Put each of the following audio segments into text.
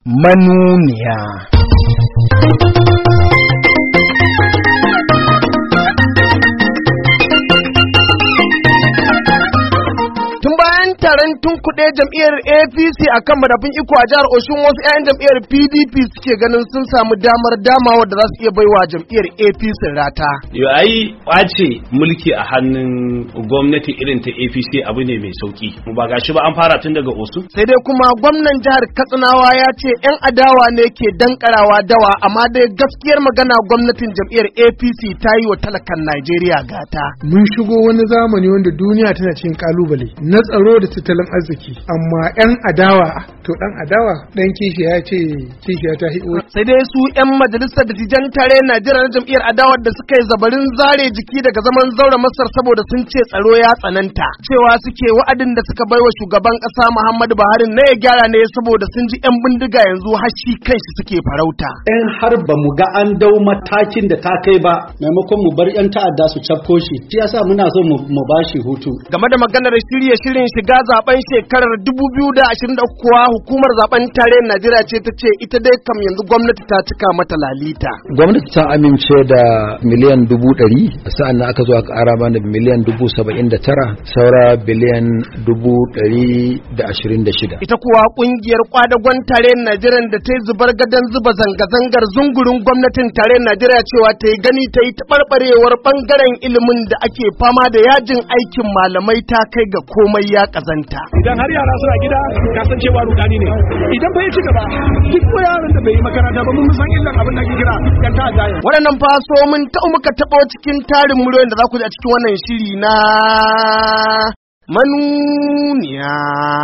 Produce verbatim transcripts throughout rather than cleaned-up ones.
manuniya. Taron tunkuɗe jam'iyyar A P C a kan madafin iko a jihar Oshun, wasu 'ya'yan jam'iyyar P D P suke ganin sun samu damar damawa da za su iya baiwa jam'iyyar A P C rata. Yo ai ƙwace mulki a hannun gwamnati irin ta A P C abu ne mai sauki. Mu ba gashi ba an fara tun daga Osun. Sai dai kuma gwamnan jihar Katsinawa ya ce 'yan adawa ne ke dankarawa dawa, amma dai gaskiyar magana gwamnatin jam'iyyar A P C ta yi wa talakan Najeriya gata. Mun shigo wani zamani wanda duniya tana cikin kalubale na tsaro da tattalin arziki, amma yan adawa to dan adawa dan kishi ya ce kishi ya tahi. Sai dai su yan majalisar dattijan tare Najeriya na jam'iyyar adawa da suka yi zabarin zare jiki daga zaman zaura Masar saboda sun ce tsaro ya tsananta, cewa suke wa'adin da suka baiwa shugaban kasa Muhammadu Buhari na ya gyara ne saboda sun ji yan bindiga yanzu har shi kanshi suke farauta. In har ba mu ga an dau matakin da ta kai ba, maimakon mu bar yan ta'adda su cafko shi, shi yasa muna so mu bashi hutu. Game da maganar shirye shirin shiga zaben shekarar dubu biyu da ashirin da uku kuwa hukumar zaben tarayyar Najeriya ce ta ce ita dai kam yanzu gwamnati ta cika mata lalita. Gwamnati ta amince da miliyan dubu ɗari, sa'an nan aka zo aka ƙara mana miliyan dubu saba'in da tara, saura biliyan dubu ɗari da ashirin da shida. Ita kuwa ƙungiyar kwadagon tarayyar Najeriya da ta yi zubar gadon zuba zanga-zangar zungurin gwamnatin tarayyar Najeriya cewa ta yi gani ta yi taɓarɓarewar ɓangaren ilimin da ake fama da yajin aikin malamai ta kai ga komai ya ƙazanta. Idan har yara suna gida ka san cewa rudani ne, idan bai ci gaba duk yaron da bai yi makaranta ba mun san illan abin da ke kira yan ta'adda. Waɗannan fa so mun ta muka taɓo cikin tarin muryoyin da za ku ji a cikin wannan shiri na manuniya.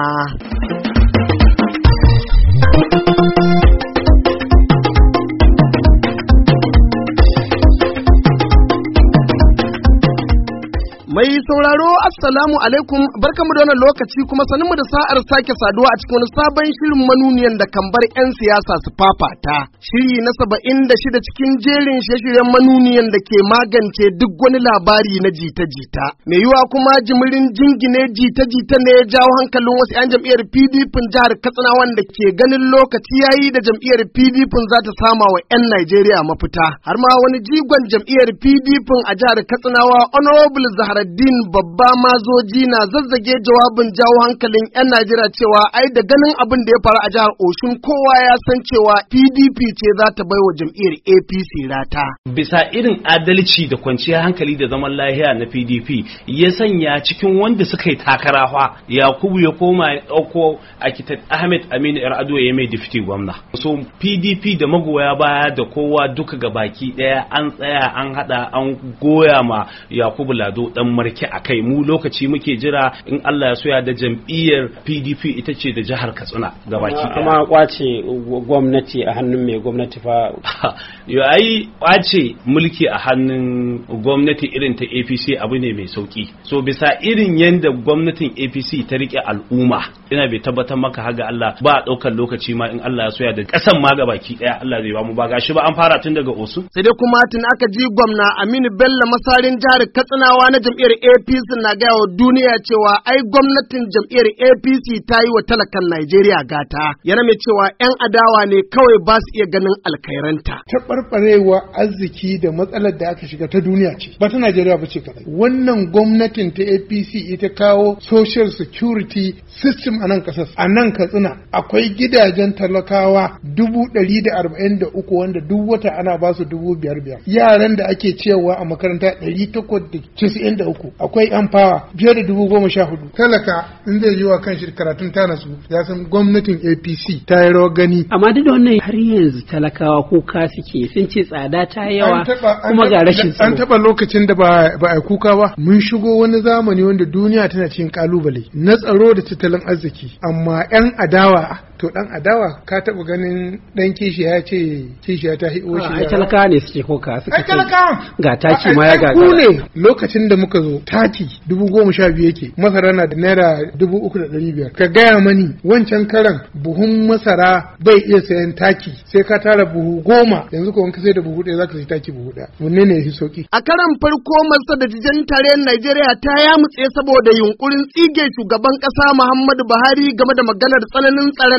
Mai sauraro assalamu alaikum, barkamu da wannan lokaci kuma sanin mu da sa'ar sake saduwa a cikin wani sabon shirin manuniyan da kan bar 'yan siyasa su fafata. Shiri na saba'in da shida cikin jerin shirye-shiryen manuniyan da ke magance duk wani labari na jita-jita. Mai yiwa kuma jimirin jingine jita-jita ne ya jawo hankalin wasu 'yan jam'iyyar P D P jihar Katsina wanda ke ganin lokaci yayi da jam'iyyar P D P za ta sama wa 'yan Najeriya mafita. Har ma wani jigon jam'iyyar P D P a jihar Katsinawa Honorable Zahra Din babba mazoji na zazzage jawabin jawo hankalin 'yan Najeriya cewa ai da ganin abin da ya faru a jihar Oshun kowa ya san cewa P D P ce za ta baiwa jam'iyyar A P C rata. Bisa irin adalci da kwanciyar hankali da zaman lahiya na P D P ya sanya cikin wanda suka yi takara fa Yakubu ya koma ya dauko Architect Ahmed Aminu Yar'adua ya mai deputy gwamna. So P D P da magoya baya da kowa duka gabaki daya an tsaya an hada an goya ma Yakubu Lado dan marke a kai, mu lokaci muke jira in Allah ya soya da jam'iyyar P D P ita ce da jihar Katsina gabaki daya. Amma kwace gwamnati a hannun mai gwamnati fa yo ai kwace mulki a hannun gwamnati irin ta A P C abu ne mai sauki. So bisa irin yanda gwamnatin A P C ta rike al'umma ina bai tabbatar maka haga Allah ba daukar lokaci ma in Allah ya soya da kasan ma gabaki daya Allah zai ba mu, ba gashi ba an fara tun daga Osun. Sai dai kuma tun aka ji gwamna Aminu Bello Masarin jihar Katsinawa na jam'iyyar A P C na gaya wa duniya cewa ai gwamnatin jam'iyyar A P C ta yi wa talakan Najeriya gata, yana mai cewa 'yan adawa ne kawai ba su iya ganin alkairanta. Taɓarɓarewa arziki da matsalar da aka shiga ta duniya ce, ba ta Najeriya ba ce kadai. Wannan gwamnatin ta A P C ita kawo social security system a nan ƙasar. A nan Katsina akwai gidajen talakawa dubu ɗari da arba'in da uku wanda duk wata ana ba su dubu biyar biyar. Yaran da ake ciyarwa a makaranta ɗari takwas da casa'in da uku. Akwai yan fawa fiye da dubu goma sha hudu. Talaka in zai yi wa kan shi karatun tana su ya san gwamnatin A P C ta yi rawar gani. Amma duk da wannan har yanzu talakawa kuka suke, sun ce tsada ta yawa kuma ga rashin tsaro. An taɓa lokacin da ba a kuka ba. Mun shigo wani zamani wanda duniya tana cikin kalubale na tsaro da tattalin arziki, amma 'yan adawa to dan adawa ka taɓa ganin dan kishi ya ce kishi ya tahi uwa shi. Ai talaka ne suke koka suka ce ga taki ma ya ga ku ne lokacin da muka zo taki dubu goma sha biyu yake, masara na da naira dubu uku da ɗari biyar. Ka gaya mani wancan karan buhun masara bai iya sayan taki sai ka tara buhu goma, yanzu ko ka sai da buhu ɗaya zaka sai taki buhu ɗaya. Wanne ne yafi sauki? A karan farko masa da jijan tarayyar Najeriya ta yamutse saboda yunkurin tsige shugaban ƙasa Muhammadu Buhari game da maganar tsananin tsaron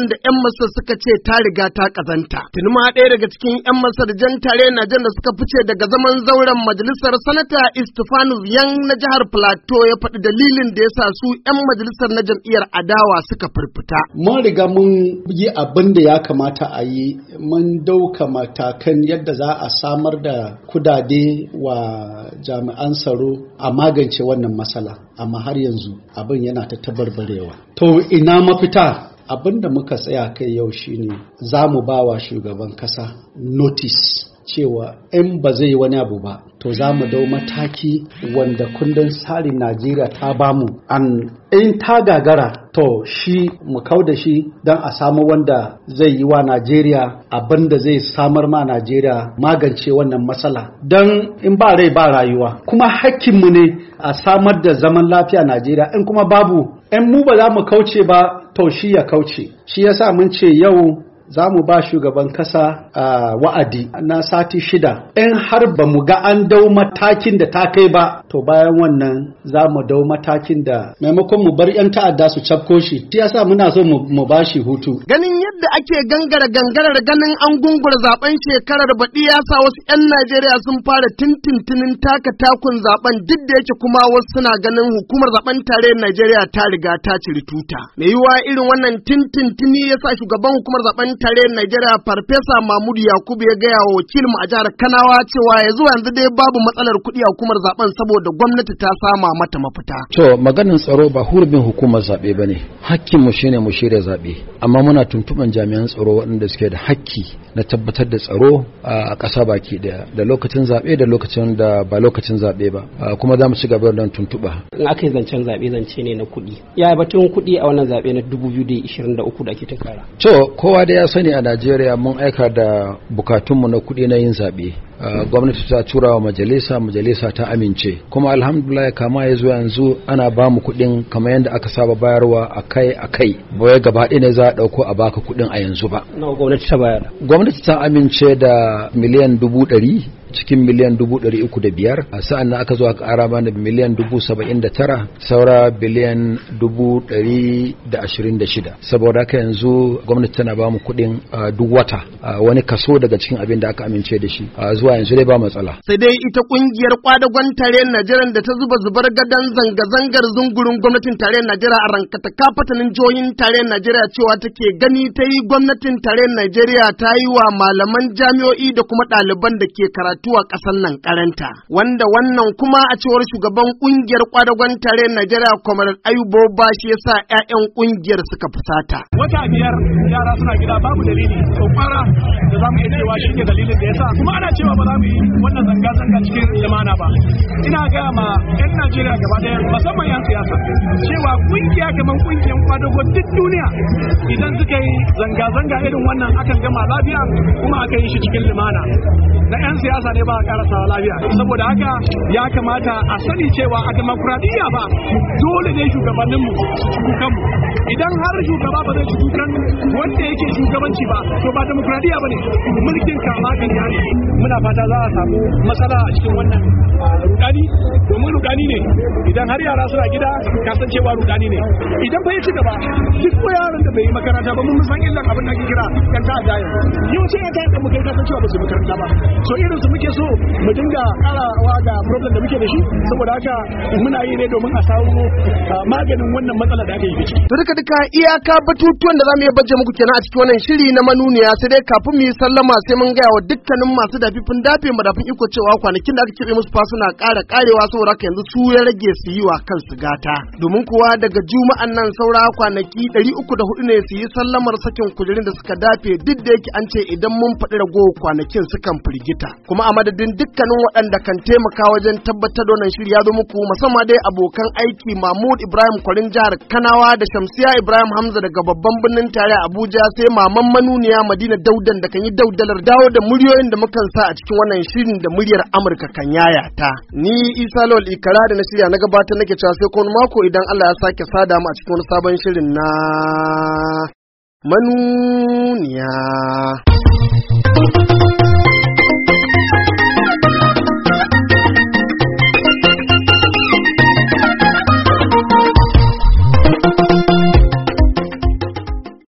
da 'yan Masar suka ce ta riga ta kazanta. Tuni ma ɗaya daga cikin 'yan Masar jan tare na jan da suka fice daga zaman zauren majalisar sanata Istifanus Yan na jihar Plateau ya faɗi dalilin da ya sa su 'yan majalisar na jam'iyyar adawa suka firfita. Mun riga mun yi abin da ya kamata a yi, mun dauka matakan yadda za a samar da kudade wa jami'an tsaro a magance wannan matsala, amma har yanzu abin yana ta tabarbarewa. To ina mafita? Abin da muka tsaya kai yau shine za mu ba wa shugaban kasa notice cewa in ba zai wani abu ba to za mu dau mataki wanda kundin tsarin Najeriya ta bamu, an in ta gagara to shi mu kau da shi don a samu wanda zai yi wa Najeriya abin da zai samar ma Najeriya magance wannan matsala, don in ba rai ba rayuwa, kuma hakkinmu ne a samar da zaman lafiya Najeriya. In kuma babu, in mu ba za mu kauce ba to shi ya kauce. Shi yasa mun ce yau za mu ba shugaban kasa uh, wa'adi na sati shida. In har ba mu ga an dau matakin da ta kai ba, to bayan wannan za mu dau matakin da maimakon mu bar 'yan ta'adda su cafko shi. Shi yasa muna so mu ba shi hutu. Ganin yadda ake gangara gangarar ganin an gungura zaben shekarar baɗi ya sa wasu 'yan Najeriya sun fara tintintinin taka takun zaben, duk da yake kuma wasu suna ganin hukumar zaben tarayyar Najeriya ta riga ta ciri tuta. Me yiwa irin wannan tintintini ya sa shugaban hukumar zaben tarayyar Najeriya Farfesa Mahmud Yakubu ya gaya wa wakilmu a jihar Kanawa cewa ya zuwa yanzu dai babu matsalar kuɗi a hukumar zaben saboda gwamnati ta sama mata mafita. To maganin tsaro ba hurumin hukumar zaɓe ba ne, hakkinmu shine mu shirya zaɓe, amma muna tuntuɓan jami'an tsaro waɗanda suke da hakki na tabbatar da tsaro a ƙasa baki ɗaya, da lokacin zaɓe da lokacin da ba lokacin zaɓe ba, kuma za mu ci gaba da tuntuɓa. In aka yi zancen zaɓe zance ne na kuɗi. Ya batun kuɗi a wannan zaɓe na dubu biyu da ishirin da uku da ake tunkara. To kowa da ya sani a Najeriya mun aika da bukatunmu na kuɗi na yin zaɓe. Uh, gwamnati ta tura wa majalisa, majalisa ta amince, kuma alhamdulillah kama ya zuwa yanzu ana ba mu kuɗin kamar yadda aka saba bayarwa akai akai, ba wai gaba ɗaya ne za a ɗauko a baka kuɗin a yanzu ba. Nawa gwamnati ta bayar? Gwamnati ta amince da miliyan dubu ɗari cikin miliyan dubu ɗari uku da biyar, sa'an nan aka zo aka ƙara mana miliyan dubu saba'in da tara, saura biliyan dubu ɗari da ashirin da shida. Saboda haka yanzu gwamnati tana ba mu kuɗin uh, duk wata uh, wani kaso daga cikin abin da aka amince da shi uh, zuwa yanzu dai ba matsala. Sai dai ita kungiyar kwadagon tarayyar Najeriya da ta zuba zubar gadan zanga-zangar zungurin gwamnatin tarayyar Najeriya a rankata kafatanin jihohin tarayyar Najeriya cewa take gani ta yi gwamnatin tarayyar Najeriya ta yi wa malaman jami'o'i da kuma ɗaliban da ke karatu a ƙasar nan karanta, wanda wannan kuma a cewar shugaban kungiyar kwadagon tarayyar Najeriya Kwamar Ayuba Bashi ya sa 'ya'yan kungiyar suka fusata. Wata biyar yara suna gida babu dalili kwakwara da za mu iya cewa shi ne dalilin da ya sa, kuma ana cewa ba za mu yi wannan zanga-zanga cikin lumana ba. Ina gaya ma 'yan Najeriya gaba ɗaya musamman 'yan siyasa cewa kungiya kamar kungiyar kwadago duk duniya idan suka yi zanga-zanga irin wannan akan gama lafiya kuma aka yi shi cikin lumana. Na 'yan siyasa ne ba a karasawa lafiya, saboda haka ya kamata a sani cewa a demokradiyya ba dole ne shugabanninmu kukanmu. Idan har shugaba ba zai ci kukan wanda yake shugabanci ba to ba demokradiyya ba ne, mulkin kama karya ne. Muna fata za a samu matsala a cikin wannan rudani, domin rudani ne idan har yara suna gida kasancewa rudani ne. Idan bai ci gaba duk ko yaran da bai yi makaranta ba mun san illan abin da ake kira kan ta'adda yau. Yawanci ya ta'adda mu kai kasancewa ba su makaranta ba. So irin su muke so mu dinga karawa da problem da muke da shi, saboda haka muna yi ne domin a samu maganin wannan matsala da ake yi ciki. To duka duka iyaka batutuwan da zamu iya baje muku kenan a cikin wannan shiri na manuniya, sai dai kafin mu yi sallama sai mun gaya wa dukkanin masu dafifin dafe madafin iko cewa kwanakin da aka kebe musu fa suna ƙara ƙarewa, saboda haka yanzu su ya rage su yi wa kansu gata. Domin kuwa daga juma'an nan saura kwanaki ɗari uku da hudu ne su yi sallamar sakin kujerun da suka dafe, duk da yake an ce idan mun faɗi ragowar kwanakin sukan firgita. Kuma a madadin dukkanin waɗanda kan taimaka wajen tabbatar da wannan shiri ya zo muku, musamman dai abokan aiki Mahmud Ibrahim Kwarin jihar Kanawa da Shamsiya Ibrahim Hamza daga babban birnin tare Abuja, sai maman manuniya Madina Daudan da kan yi daudalar dawo da muryoyin da mukan sa a cikin wannan shirin da muryar Amurka kan yayata. Ni Isa Lawal Ikara da na shirya na gabatar nake cewa sai kuma mako idan Allah ya sake sada mu a cikin wani sabon shirin na manuniya.